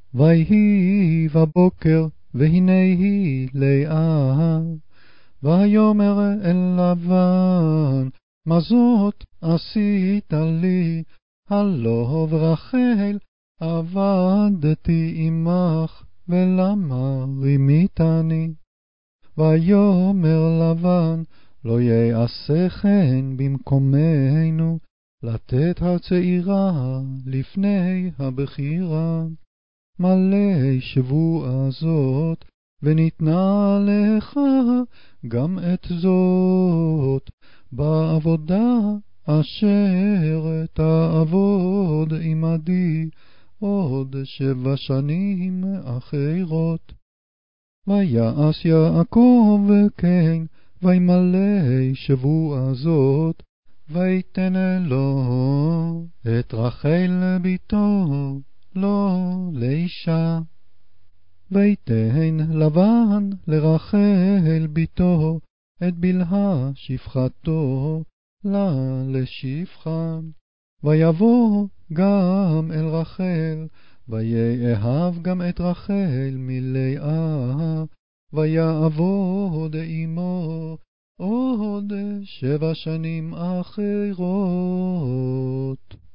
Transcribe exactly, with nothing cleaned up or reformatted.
ויהי בבוקר, והנה היא לאה, ויאמר אל לבן, מה זאת עשית לי? הלא ורחל עבדתי עמך, ולמה רימיתני? ויאמר לבן, לא יעשה כן במקומנו, לתת הצעירה לפני הבכירה. מלא שבועה זאת, וניתנה לך גם את זאת, בעבודה אשר תעבוד עמדי עוד שבע שנים אחרות. ויעש יעקב כן, וימלא שבועה זאת, ויתן לו את רחל בתו, לא לאישה. ויתן לבן לרחל בתו, את בלהה שפחתו, לה לשפחה. ויבוא גם אל רחל, ויאהב גם את רחל מלאה, ויעבוד עמו עוד שבע שנים אחרות.